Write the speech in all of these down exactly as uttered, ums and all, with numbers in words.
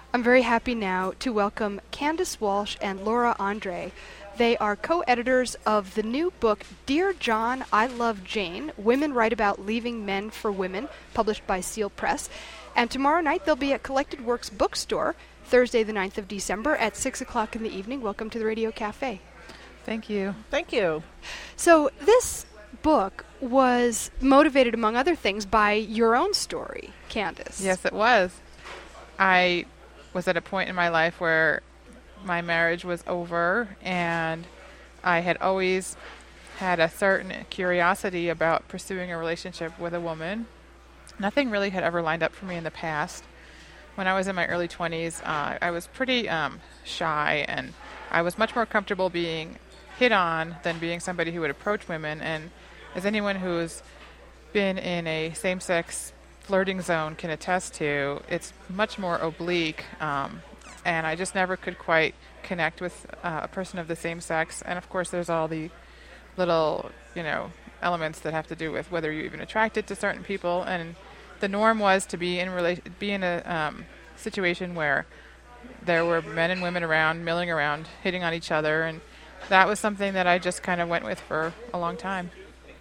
I'm very happy now to welcome Candace Walsh and Laura Andre. They are co-editors of the new book, Dear John, I Love Jane, Women Write About Leaving Men for Women, published by Seal Press. And tomorrow night they'll be at Collected Works Bookstore, Thursday the ninth of December at six o'clock in the evening. Welcome to the Radio Cafe. Thank you. Thank you. So this book was motivated, among other things, by your own story, Candace. Yes, it was. I was at a point in my life where my marriage was over, and I had always had a certain curiosity about pursuing a relationship with a woman. Nothing really had ever lined up for me in the past. When I was in my early twenties, uh, I was pretty um, shy, and I was much more comfortable being hit on than being somebody who would approach women. And as anyone who's been in a same-sex flirting zone can attest to, it's much more oblique, um, and I just never could quite connect with uh, a person of the same sex. And of course there's all the little, you know, elements that have to do with whether you're even attracted to certain people. And the norm was to be in rela- be in a um, situation where there were men and women around, milling around, hitting on each other, and that was something that I just kind of went with for a long time.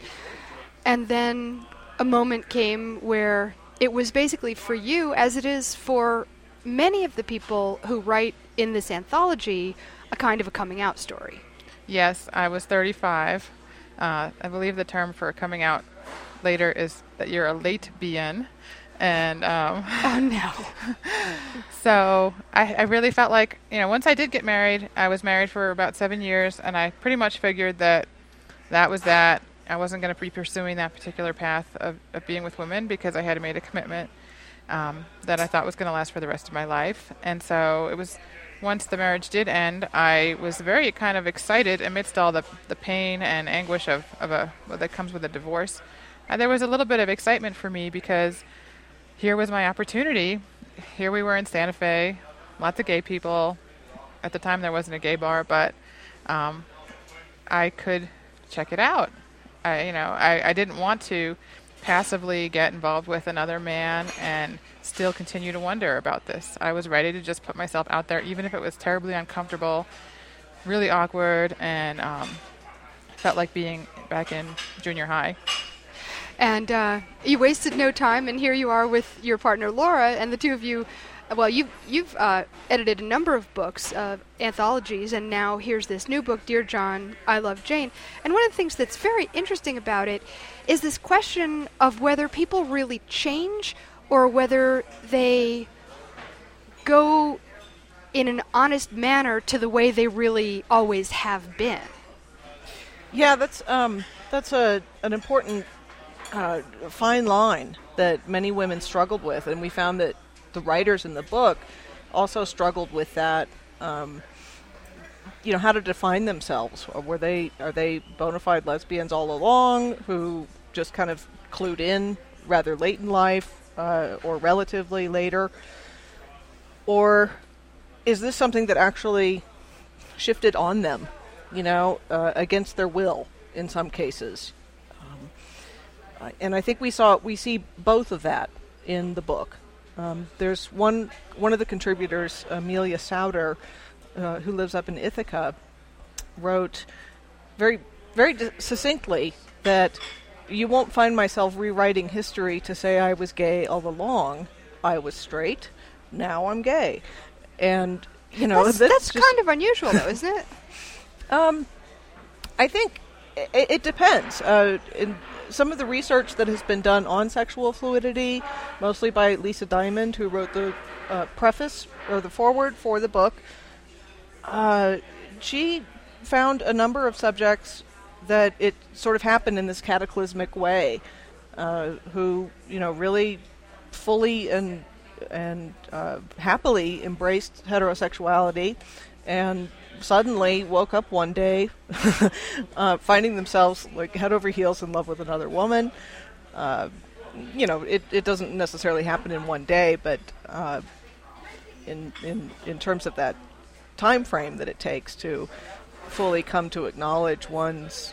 And then a moment came where it was basically for you, as it is for many of the people who write in this anthology, a kind of a coming out story. Yes, I was thirty-five. Uh, I believe the term for coming out later is that you're a late B N. And um, oh no. So I, I really felt like, you know, once I did get married, I was married for about seven years, and I pretty much figured that that was that. I wasn't going to be pursuing that particular path of, of being with women because I had made a commitment um, that I thought was going to last for the rest of my life. And so it was, once the marriage did end, I was very kind of excited amidst all the the pain and anguish of, of a well, that comes with a divorce. And there was a little bit of excitement for me because here was my opportunity. Here we were in Santa Fe, lots of gay people. At the time there wasn't a gay bar, but um, I could check it out. I, you know, I, I didn't want to passively get involved with another man and still continue to wonder about this. I was ready to just put myself out there, even if it was terribly uncomfortable, really awkward, and um, felt like being back in junior high. And uh, you wasted no time, and here you are with your partner Laura, and the two of you, well, you've, you've uh, edited a number of books, uh, anthologies, and now here's this new book, Dear John, I Love Jane. And one of the things that's very interesting about it is this question of whether people really change or whether they go in an honest manner to the way they really always have been. Yeah, that's um, that's a an important uh, fine line that many women struggled with, and we found that the writers in the book also struggled with that. Um, you know, how to define themselves. Or were they are they bona fide lesbians all along who just kind of clued in rather late in life uh, or relatively later? Or is this something that actually shifted on them, you know, uh, against their will in some cases? Um, uh, and I think we saw we see both of that in the book. Um, there's one one of the contributors, Amelia Souter, uh, who lives up in Ithaca, wrote very very d- succinctly that you won't find myself rewriting history to say I was gay all along. I was straight. Now I'm gay. And, you know, that's, that's, that's just, kind of unusual, though, isn't it? Um, I think it, it depends. Uh, in some of the research that has been done on sexual fluidity, mostly by Lisa Diamond, who wrote the uh, preface or the foreword for the book, uh, she found a number of subjects that it sort of happened in this cataclysmic way, uh, who, you know, really fully and and uh, happily embraced heterosexuality and suddenly woke up one day uh, finding themselves like head over heels in love with another woman. Uh, you know, it, it doesn't necessarily happen in one day, but uh, in, in in terms of that time frame that it takes to fully come to acknowledge one's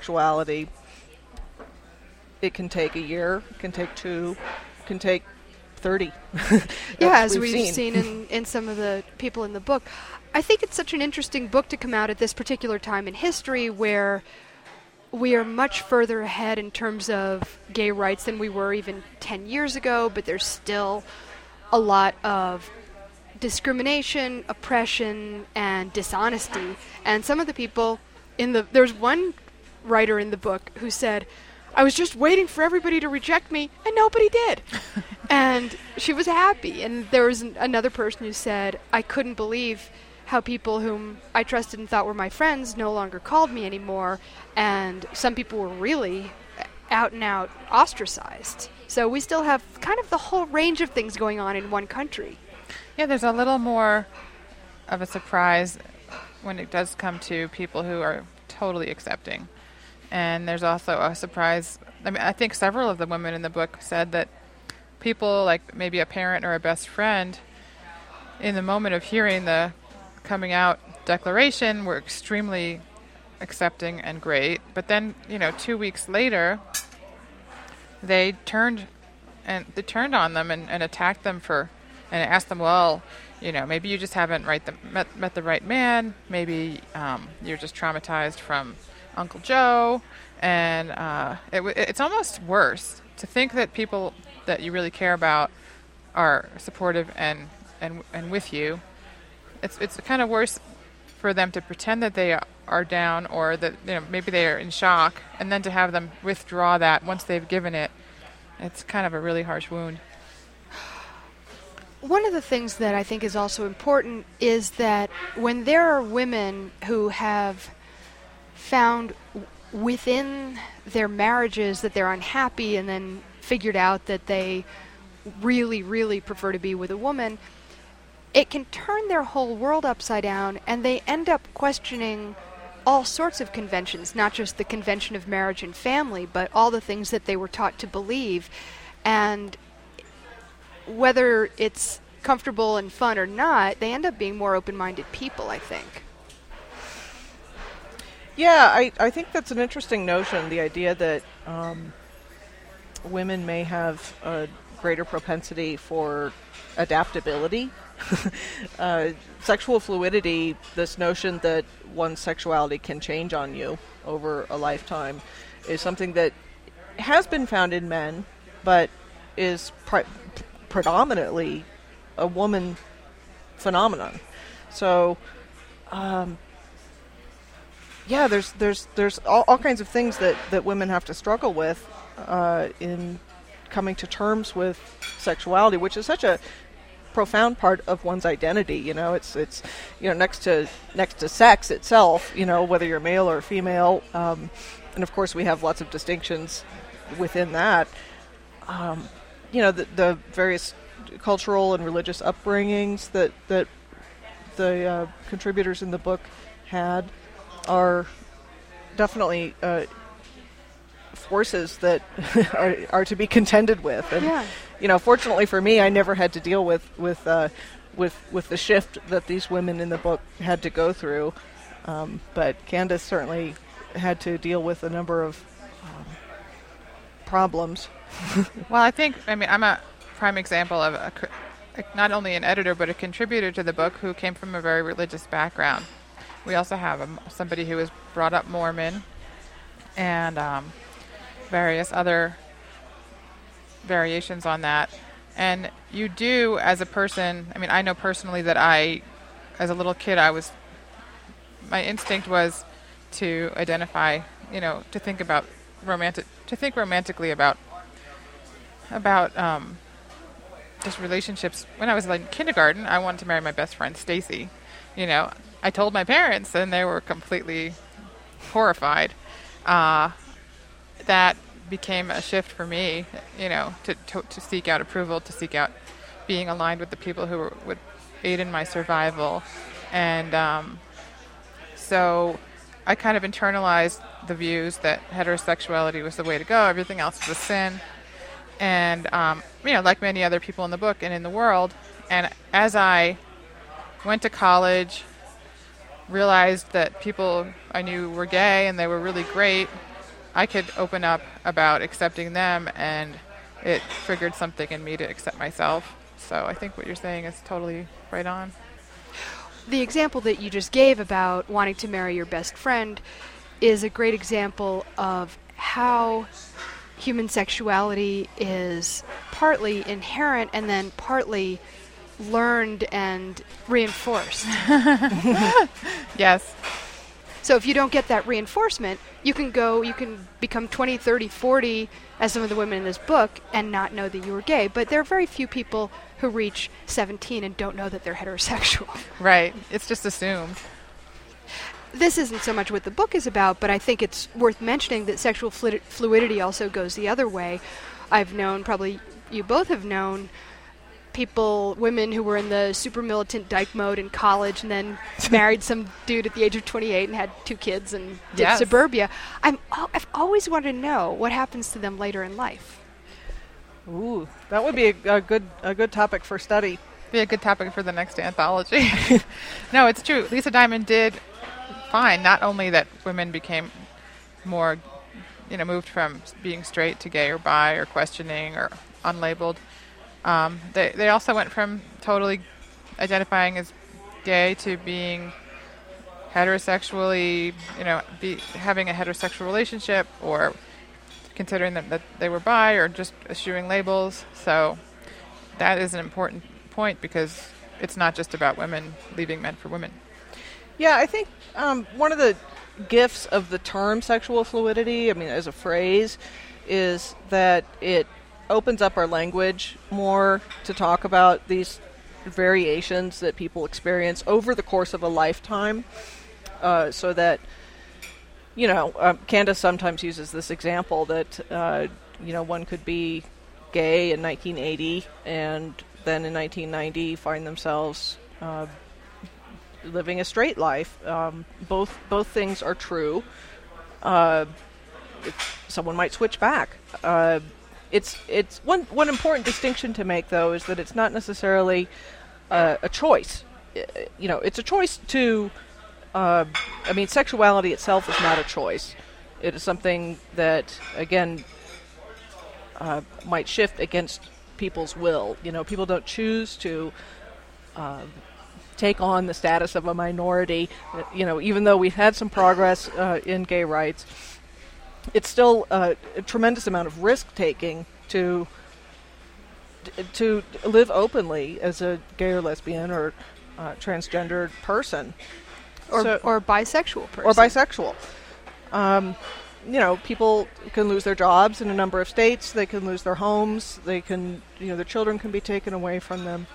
sexuality, it can take a year, it can take two, it can take thirty. Yeah, as we've, we've seen, seen in, in some of the people in the book. I think it's such an interesting book to come out at this particular time in history where we are much further ahead in terms of gay rights than we were even ten years ago, but there's still a lot of discrimination, oppression, and dishonesty. And some of the people in the... There's one writer in the book who said, I was just waiting for everybody to reject me, and nobody did. And she was happy. And there was an, another person who said, I couldn't believe how people whom I trusted and thought were my friends no longer called me anymore. And some people were really out and out ostracized. So we still have kind of the whole range of things going on in one country. Yeah, there's a little more of a surprise when it does come to people who are totally accepting. And there's also a surprise. I mean, I think several of the women in the book said that people, like maybe a parent or a best friend, in the moment of hearing the coming out declaration, were extremely accepting and great. But then, you know, two weeks later, they turned and they turned on them and, and attacked them for, and asked them, well, you know, maybe you just haven't right the, met, met the right man. Maybe um, you're just traumatized from Uncle Joe. And uh, it w- it's almost worse to think that people that you really care about are supportive and, and, and with you. It's it's kind of worse for them to pretend that they are down, or that, you know, maybe they are in shock, and then to have them withdraw that once they've given it. It's kind of a really harsh wound. One of the things that I think is also important is that when there are women who have found w- within their marriages that they're unhappy and then figured out that they really, really prefer to be with a woman, it can turn their whole world upside down, and they end up questioning all sorts of conventions, not just the convention of marriage and family, but all the things that they were taught to believe. And whether it's comfortable and fun or not, they end up being more open-minded people, I think. Yeah, I, I think that's an interesting notion, the idea that um, women may have a greater propensity for adaptability. uh, sexual fluidity, this notion that one's sexuality can change on you over a lifetime, is something that has been found in men, but is pre- predominantly a woman phenomenon. So, um, yeah, there's there's there's all, all kinds of things that, that women have to struggle with uh, in coming to terms with sexuality, which is such a profound part of one's identity. You know, it's it's you know next to next to sex itself. You know, whether you're male or female, um, and of course we have lots of distinctions within that. Um, you know, the, the various cultural and religious upbringings that that the uh, contributors in the book had are definitely uh, forces that are, are to be contended with. And Yeah. you know, fortunately for me, I never had to deal with with uh, with with the shift that these women in the book had to go through. Um, but Candace certainly had to deal with a number of um, problems. Well, I think, I mean, I'm a prime example of a, a, not only an editor, but a contributor to the book who came from a very religious background. We also have a, somebody who was brought up Mormon, and um, various other variations on that. And you do, as a person, I mean, I know personally that I, as a little kid, I was, my instinct was to identify, you know, to think about romantic, to think romantically about, about um, just relationships. When I was like in kindergarten, I wanted to marry my best friend, Stacy. You know, I told my parents, and they were completely horrified. Uh, that became a shift for me, you know, to, to to seek out approval, to seek out being aligned with the people who were, would aid in my survival. And um, so I kind of internalized the views that heterosexuality was the way to go, everything else was a sin. And, um, you know, like many other people in the book and in the world, and as I went to college, realized that people I knew were gay and they were really great, I could open up about accepting them, and it triggered something in me to accept myself. So I think what you're saying is totally right on. The example that you just gave about wanting to marry your best friend is a great example of how human sexuality is partly inherent and then partly learned and reinforced. Yes. So if you don't get that reinforcement, you can go, you can become twenty, thirty, forty, as some of the women in this book, and not know that you were gay. But there are very few people who reach seventeen and don't know that they're heterosexual. Right. It's just assumed. This isn't so much what the book is about, but I think it's worth mentioning that sexual flu- fluidity also goes the other way. I've known, probably you both have known, people, women who were in the super militant dyke mode in college and then married some dude at the age of twenty-eight and had two kids and did Yes. suburbia. I'm, al- I've always wanted to know what happens to them later in life. Ooh, that would be a, a good a good topic for study. Be a good topic for the next anthology. No, it's true. Lisa Diamond did find not only that women became more, you know, moved from being straight to gay or bi or questioning or unlabeled. Um, they they also went from totally identifying as gay to being heterosexually, you know, be having a heterosexual relationship or considering that, that they were bi or just eschewing labels. So that is an important point because it's not just about women leaving men for women. Yeah, I think um, one of the gifts of the term sexual fluidity, I mean, as a phrase, is that it opens up our language more to talk about these variations that people experience over the course of a lifetime. Uh, so that, you know, um, Candace sometimes uses this example that, uh, you know, one could be gay in nineteen eighty and then in nineteen ninety find themselves uh, living a straight life. Um, both both things are true. Uh, someone might switch back. Uh, it's it's one one important distinction to make, though, is that it's not necessarily uh, a choice. I, you know, it's a choice to. Uh, I mean, sexuality itself is not a choice. It is something that, again, uh, might shift against people's will. You know, people don't choose to uh, take on the status of a minority. Uh, you know, even though we've had some progress uh, in gay rights, it's still uh, a tremendous amount of risk-taking to to live openly as a gay or lesbian or uh, transgendered person. Or, So- or bisexual person. Or bisexual. Um, you know, people can lose their jobs in a number of states. They can lose their homes. They can, you know, their children can be taken away from them.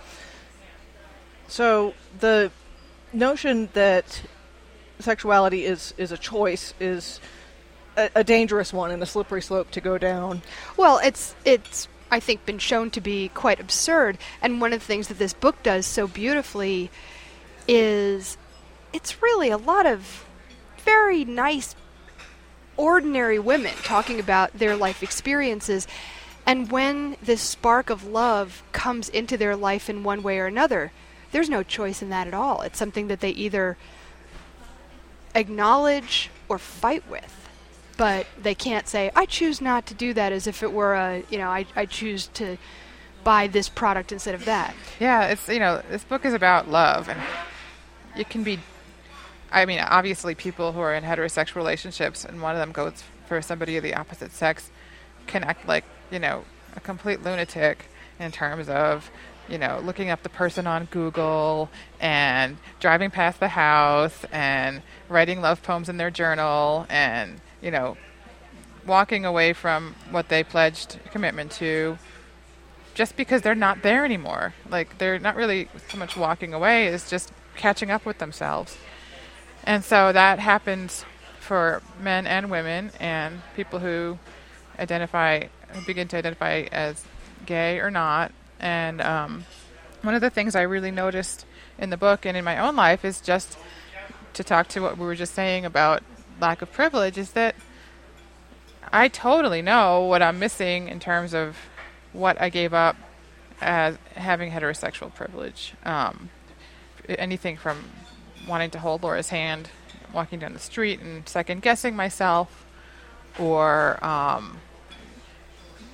So the notion that sexuality is, is a choice is a, a dangerous one and a slippery slope to go down. Well, it's it's I think been shown to be quite absurd, and one of the things that this book does so beautifully is it's really a lot of very nice, ordinary women talking about their life experiences, and when this spark of love comes into their life in one way or another, there's no choice in that at all. It's something that they either acknowledge or fight with. But they can't say, I choose not to do that, as if it were a, you know, I, I choose to buy this product instead of that. Yeah, it's, you know, this book is about love, and it can be, I mean, obviously people who are in heterosexual relationships and one of them goes for somebody of the opposite sex can act like, you know, a complete lunatic in terms of, you know, looking up the person on Google and driving past the house and writing love poems in their journal and, you know, walking away from what they pledged commitment to just because they're not there anymore. Like, they're not really so much walking away as just catching up with themselves. And so that happens for men and women and people who identify, who begin to identify as gay or not. And um, one of the things I really noticed in the book and in my own life is just to talk to what we were just saying about lack of privilege, is that I totally know what I'm missing in terms of what I gave up as having heterosexual privilege. Um, anything from wanting to hold Laura's hand, walking down the street and second guessing myself, or um,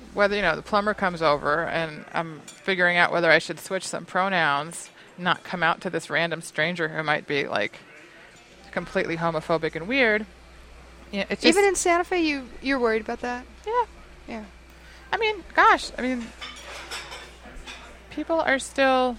whether, you know, the plumber comes over and I'm figuring out whether I should switch some pronouns, not come out to this random stranger who might be like completely homophobic and weird. Yeah, it's just, Even in Santa Fe, you you're worried about that? yeah. Yeah. I mean, gosh, I mean, people are still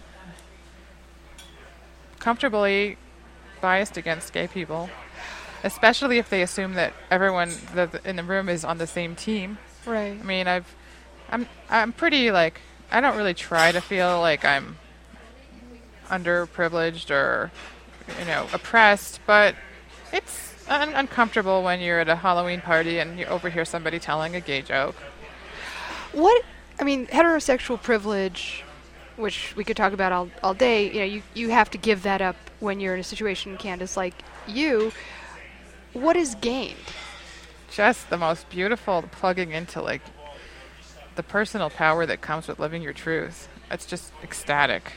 comfortably biased against gay people, especially if they assume that everyone that in the room is on the same team. Right. I mean, I've, I'm, I'm pretty like, I don't really try to feel like I'm underprivileged or, you know, oppressed, but it's un- uncomfortable when you're at a Halloween party and you overhear somebody telling a gay joke. What I mean, heterosexual privilege, which we could talk about all all day. You know, you you have to give that up when you're in a situation, Candace, like you. What is gained? Just the most beautiful plugging into like the personal power that comes with living your truth. It's just ecstatic.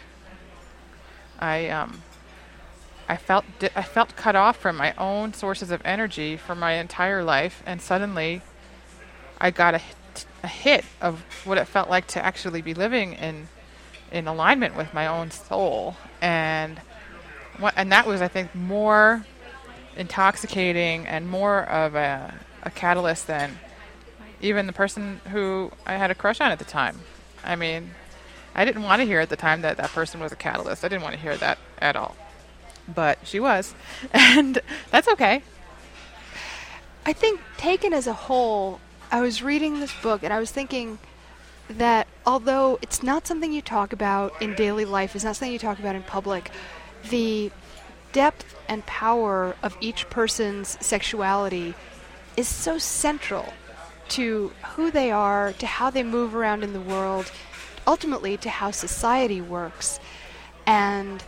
I um I felt di- I felt cut off from my own sources of energy for my entire life, and suddenly I got a hit, a hit of what it felt like to actually be living in in alignment with my own soul, and what and that was, I think, more intoxicating and more of a, a catalyst than even the person who I had a crush on at the time. I mean, I didn't want to hear at the time that that person was a catalyst. I didn't want to hear that at all. But she was. And that's okay. I think taken as a whole, I was reading this book and I was thinking that although it's not something you talk about in daily life, it's not something you talk about in public, the depth and power of each person's sexuality is so central to who they are, to how they move around in the world, ultimately to how society works. And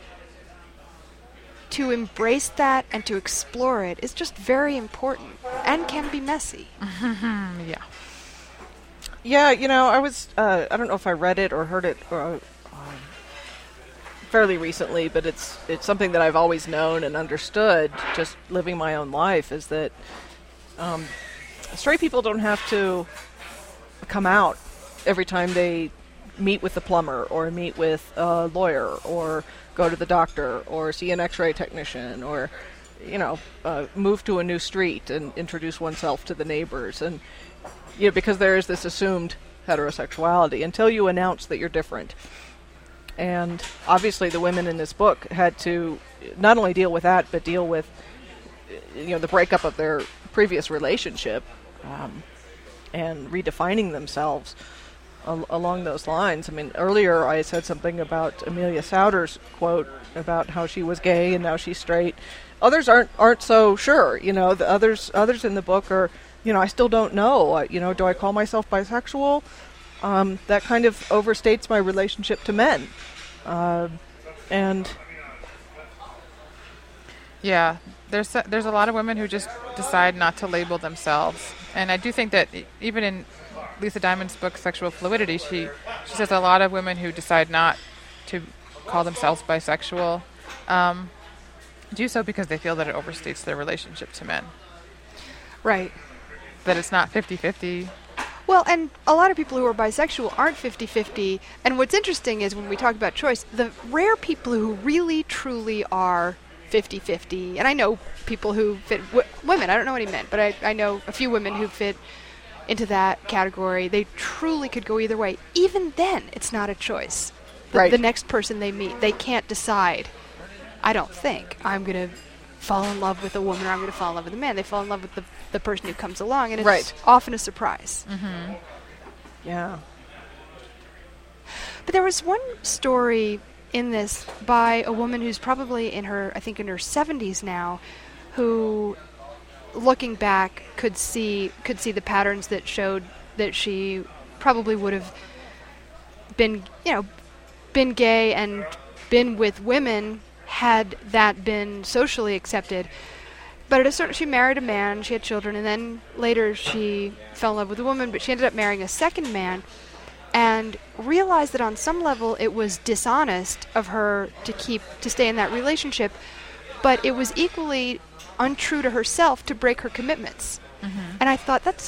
to embrace that and to explore it is just very important and can be messy. Mm-hmm. Yeah. Yeah, you know, I was, uh, I don't know if I read it or heard it or, um, fairly recently, but it's it's something that I've always known and understood, just living my own life, is that um, straight people don't have to come out every time they meet with the plumber or meet with a lawyer or go to the doctor or see an x-ray technician or, you know, uh, move to a new street and introduce oneself to the neighbors. And, you know, because there is this assumed heterosexuality until you announce that you're different. And obviously the women in this book had to not only deal with that, but deal with, you know, the breakup of their previous relationship um, and redefining themselves al- along those lines. I mean, earlier I said something about Amelia Souders' quote about how she was gay and now she's straight. Others aren't aren't so sure. You know, the others others in the book are, you know, I still don't know. Uh, you know, do I call myself bisexual? Um, that kind of overstates my relationship to men. Uh, and Yeah, there's a, there's a lot of women who just decide not to label themselves, and I do think that e- even in Lisa Diamond's book Sexual Fluidity, she she says a lot of women who decide not to call themselves bisexual um, do so because they feel that it overstates their relationship to men. Right. That it's not fifty-fifty. Well, and a lot of people who are bisexual aren't fifty-fifty. And what's interesting is when we talk about choice, the rare people who really, truly are fifty-fifty, and I know people who fit, w- women, I don't know any men, but I, I know a few women who fit into that category. They truly could go either way. Even then, it's not a choice. The, Right. the next person they meet, they can't decide, I don't think, I'm going to fall in love with a woman or I'm going to fall in love with a man. They fall in love with the, the person who comes along, and it's Right. often a surprise. Mm-hmm. yeah, But there was one story in this by a woman who's probably in her, I think in her seventies now, who, looking back, could see could see the patterns that showed that she probably would have been, you know, been gay and been with women had that been socially accepted. But at a certain, she married a man, she had children, and then later she fell in love with a woman, but she ended up marrying a second man and realized that on some level it was dishonest of her to keep, to stay in that relationship, but it was equally untrue to herself to break her commitments. Mm-hmm. And I thought, that's such a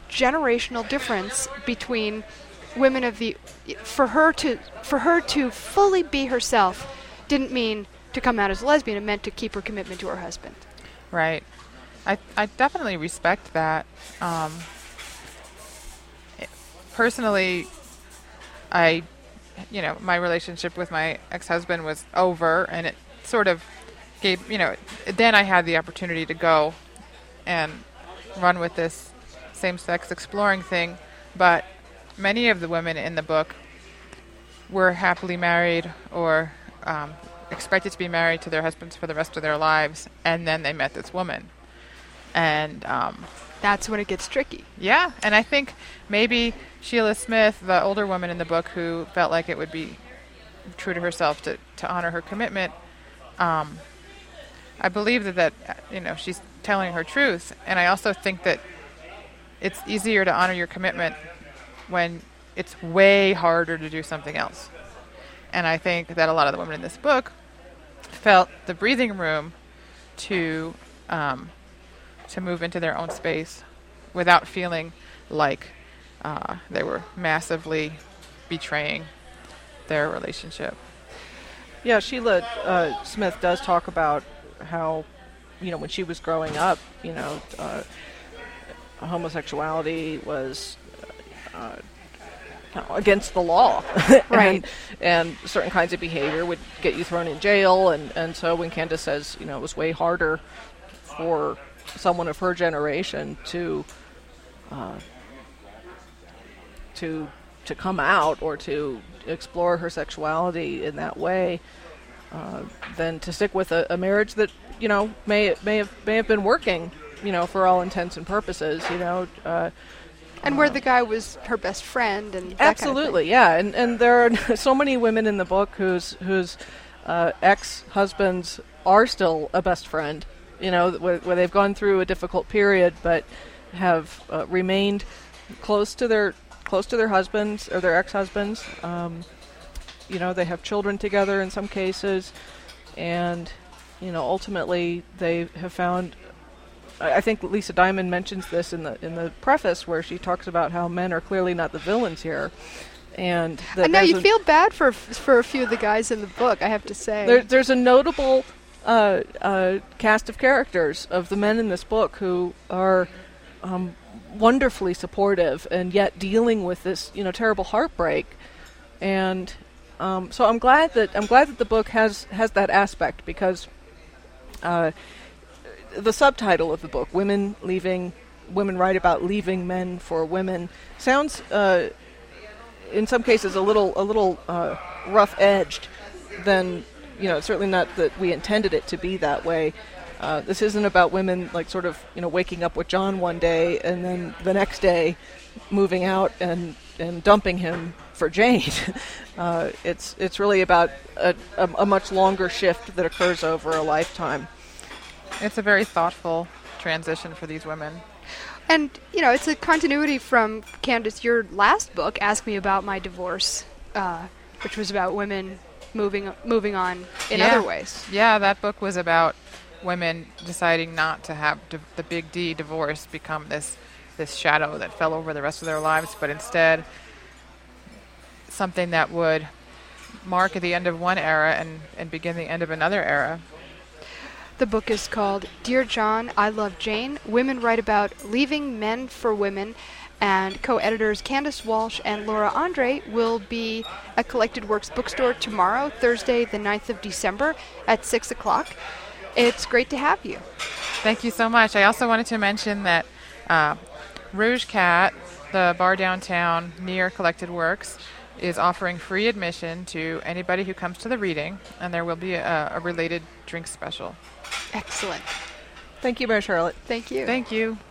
generational difference between women of the for her to for her to fully be herself didn't mean to come out as a lesbian. It meant to keep her commitment to her husband. Right. I I definitely respect that. Um, it, personally, I, you know, my relationship with my ex-husband was over, and it sort of gave, you know, then I had the opportunity to go and run with this same-sex exploring thing. But many of the women in the book were happily married or um, expected to be married to their husbands for the rest of their lives, and then they met this woman. And um, that's when it gets tricky. Yeah, and I think maybe Sheila Smith, the older woman in the book who felt like it would be true to herself to, to honor her commitment, um, I believe that, that, you know, she's telling her truth. And I also think that it's easier to honor your commitment when it's way harder to do something else. And I think that a lot of the women in this book felt the breathing room to um, to move into their own space without feeling like uh, they were massively betraying their relationship. Yeah, Sheila uh, Smith does talk about how, you know, when she was growing up, you know, uh, homosexuality was uh, against the law. Right. and, and certain kinds of behavior would get you thrown in jail. And, and so when Candace says, you know, it was way harder for someone of her generation to uh, to to come out or to explore her sexuality in that way, uh, than to stick with a, a marriage that, you know, may may have may have been working, you know, for all intents and purposes, you know. Uh, and where the guy was her best friend and that absolutely, kind of yeah. And and there are so many women in the book whose whose uh, ex-husbands are still a best friend, you know, where, where they've gone through a difficult period but have uh, remained close to their close to their husbands or their ex-husbands. Um, you know, they have children together in some cases, and you know, ultimately they have found. I think Lisa Diamond mentions this in the in the preface, where she talks about how men are clearly not the villains here, and that I know there's you a, feel bad for for a few of the guys in the book, I have to say. there, there's a notable uh, uh, cast of characters of the men in this book who are um, wonderfully supportive, and yet dealing with this, you know, terrible heartbreak, and um, so I'm glad that I'm glad that the book has has that aspect, because. Uh, The subtitle of the book, "Women Leaving, Women Write About Leaving Men for Women," sounds, uh, in some cases, a little, a little uh, rough-edged. Than, you know, certainly not that we intended it to be that way. Uh, this isn't about women, like, sort of, you know, waking up with John one day and then the next day moving out and and dumping him for Jane. uh, it's it's really about a, a, a much longer shift that occurs over a lifetime. It's a very thoughtful transition for these women. And, you know, it's a continuity from, Candace, your last book, Ask Me About My Divorce, uh, which was about women moving moving on in yeah. other ways. Yeah, that book was about women deciding not to have di- the big D, divorce, become this, this shadow that fell over the rest of their lives, but instead something that would mark the end of one era and, and begin the end of another era. The book is called Dear John, I Love Jane. Women Write About Leaving Men for Women. And co-editors Candace Walsh and Laura Andre will be at Collected Works Bookstore tomorrow, Thursday, the ninth of December at six o'clock. It's great to have you. Thank you so much. I also wanted to mention that uh, Rouge Cat, the bar downtown near Collected Works, is offering free admission to anybody who comes to the reading, and there will be a, a related drink special. Excellent. Thank you, Mary Charlotte. Thank you. Thank you.